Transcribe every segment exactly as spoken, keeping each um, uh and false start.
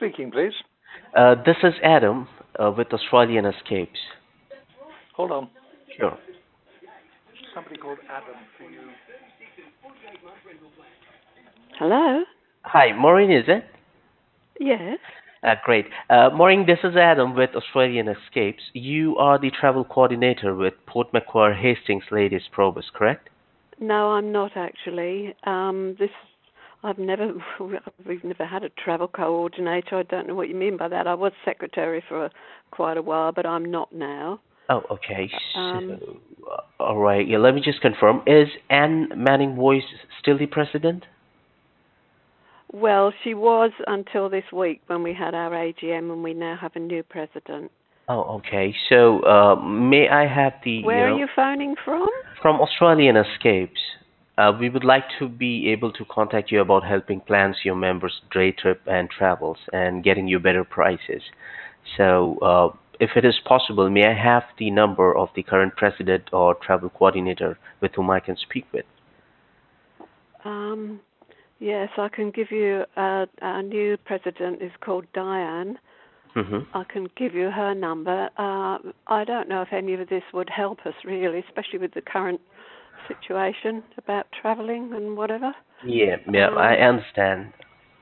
Speaking, please. Uh, this is Adam uh, with Australian Escapes. Hold on. Sure. Somebody called Adam for you. Hello? Hi, Maureen, is it? Yes. Uh, great. Uh, Maureen, this is Adam with Australian Escapes. You are the travel coordinator with Port Macquarie Hastings Ladies Probus, correct? No, I'm not actually. Um, this, I've never, we've never had a travel coordinator. I don't know what you mean by that. I was secretary for a, quite a while, but I'm not now. Oh, okay. Um, So, uh, all right. Yeah, let me just confirm. Is Anne Manning Voice still the president? well, she was until this week when we had our A G M, and we now have a new president. Oh, okay. So, uh, may I have the, you Where are know, you phoning from? from Australian Escapes? Uh, we would like to be able to contact you about helping plans your members' day trip and travels and getting you better prices. So, uh, if it is possible, may I have the number of the current president or travel coordinator with whom I can speak with? Um, yes, I can give you. Uh, our new president is called Diane. Mm-hmm. I can give you her number. Uh, I don't know if any of this would help us really, especially with the current situation about travelling and whatever. Yeah, yeah, I Um, understand.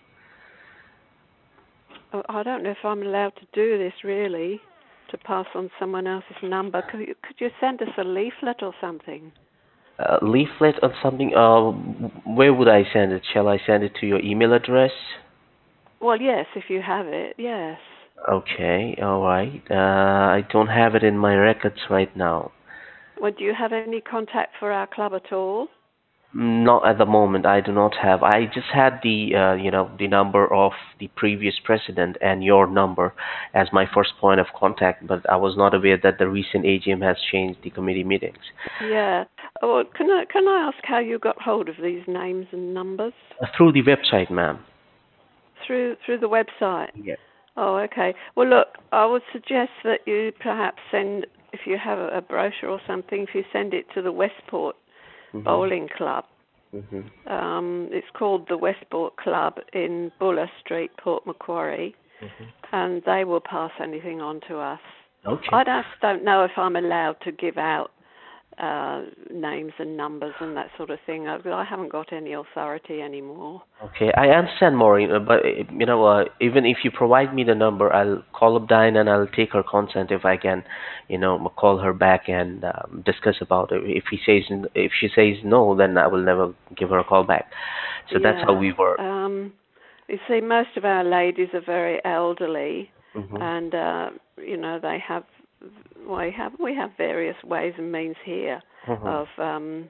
oh, I don't know if I'm allowed to do this really, to pass on someone else's number. Could you, could you send us a leaflet or something? Uh, leaflet or something? Uh, where would I send it? Shall I send it to your email address? Well, yes, if you have it, yes. Okay, all right. Uh, I don't have it in my records right now. Well, do you have any contact for our club at all? Not at the moment. I do not have. I just had the, uh, you know, the number of the previous president and your number as my first point of contact, but I was not aware that the recent A G M has changed the committee meetings. Yeah. Oh, well, can I can I ask how you got hold of these names and numbers? Uh, through the website, ma'am. Through through the website. Yeah. Oh, okay. Well, look, I would suggest that you perhaps send, if you have a brochure or something, if you send it to the Westport Mhm. Bowling Club. Mhm. Um, it's called the Westport Club in Buller Street, Port Macquarie, Mhm. and they will pass anything on to us. Okay. I just don't know if I'm allowed to give out uh, names and numbers and that sort of thing. I, I haven't got any authority anymore. Okay, I understand, Maureen, uh, but uh, you know, uh, even if you provide me the number, I'll call up Diane and I'll take her consent if I can, you know, m- call her back and um, discuss about it. If he says, n- if she says no, then I will never give her a call back. So that's how Yeah. we work. Um, you see, most of our ladies are very elderly, Mhm. and uh, you know they have we have we have various ways and means here Mhm. of um,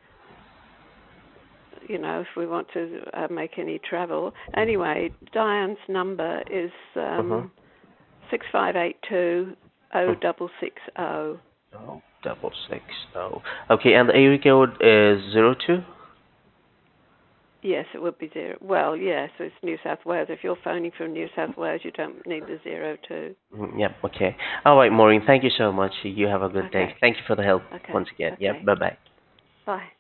you know if we want to uh, make any travel. Anyway, Diane's number is Mhm. um, six five eight two oh Mhm. double six oh. Oh, double six. Oh. Okay, and the area code is zero two. Yes, it would be zero. Well, yes, it's New South Wales. If you're phoning from New South Wales, you don't need the zero two. Mm, yep. Okay. All right, Maureen. Thank you so much. You have a good day. Okay, Thank you for the help okay, once again. Yep. okay. Bye bye. Bye.